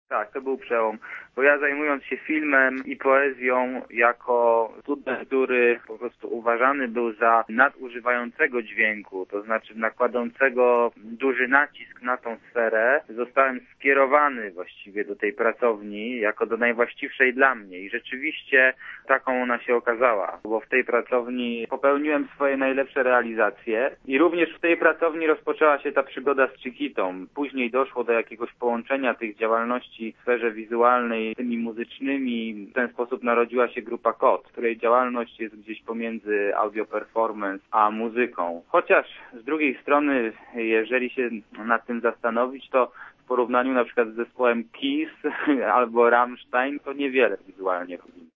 Tak, to był przełom, bo ja zajmując się filmem i poezją jako student, który po prostu uważany był za nadużywającego dźwięku, to znaczy nakładającego duży nacisk na tą sferę, zostałem skierowany właściwie do tej pracowni jako do najwłaściwszej dla mnie i rzeczywiście taką ona się okazała, bo w tej pracowni popełniłem swoje najlepsze realizacje i również w tej pracowni rozpoczęła się ta przygoda z Chiquitą. Później doszło do jakiegoś połączenia tych działalności w sferze wizualnej, tymi muzycznymi. W ten sposób narodziła się grupa KOT, której działalność jest gdzieś pomiędzy audio performance a muzyką. Chociaż z drugiej strony, jeżeli się nad tym zastanowić, to w porównaniu na przykład z zespołem Kiss albo Rammstein to niewiele wizualnie robimy.